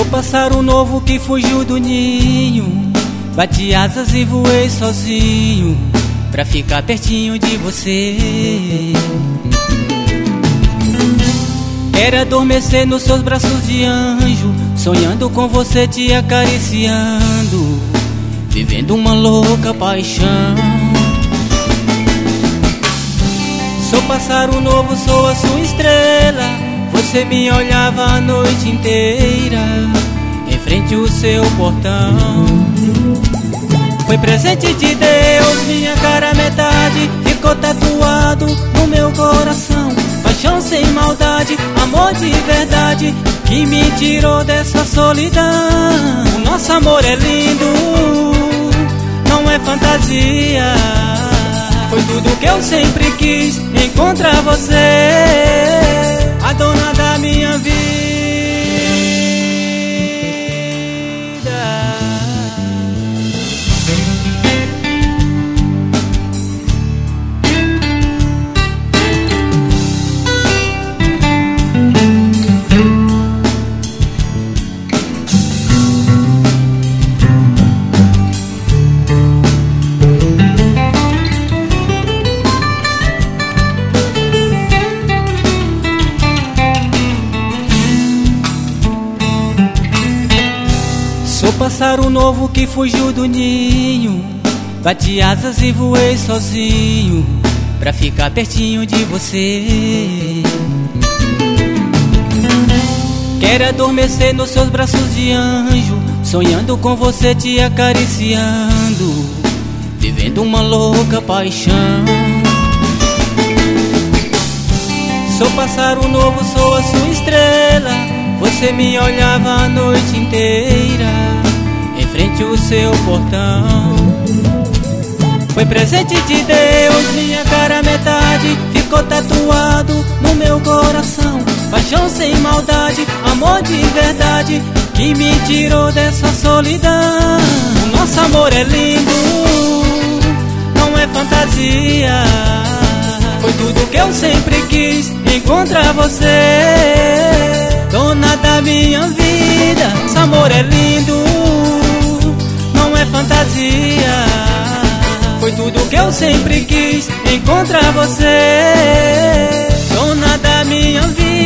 pássaro novo que fugiu do ninho, bati asas e voei sozinho pra ficar pertinho de você. Quero adormecer nos seus braços de anjo, sonhando com você te acariciando, vivendo uma louca paixão. Sou pássaro novo, sou a sua estrela. Você me olhava a noite inteira em frente ao seu portão. Foi presente de Deus, minha cara metade ficou tatuado no meu coração. Paixão sem maldade, amor de verdade que me tirou dessa solidão. O nosso amor é lindo, não é fantasia. Foi tudo que eu sempre quis, encontrar você, a dona da minha vida. Sou pássaro novo que fugiu do ninho, bati asas e voei sozinho pra ficar pertinho de você. Quero adormecer nos seus braços de anjo, sonhando com você te acariciando, vivendo uma louca paixão. Sou pássaro novo, sou a sua estrela. Você me olhava a noite inteira em frente ao seu portão. Foi presente de Deus, minha cara metade ficou tatuado no meu coração. Paixão sem maldade, amor de verdade que me tirou dessa solidão. O nosso amor é lindo, não é fantasia. Foi tudo que eu sempre quis, encontrar você, dona da minha vida. Esse amor é lindo, não é fantasia. Foi tudo que eu sempre quis, encontrar você, dona da minha vida.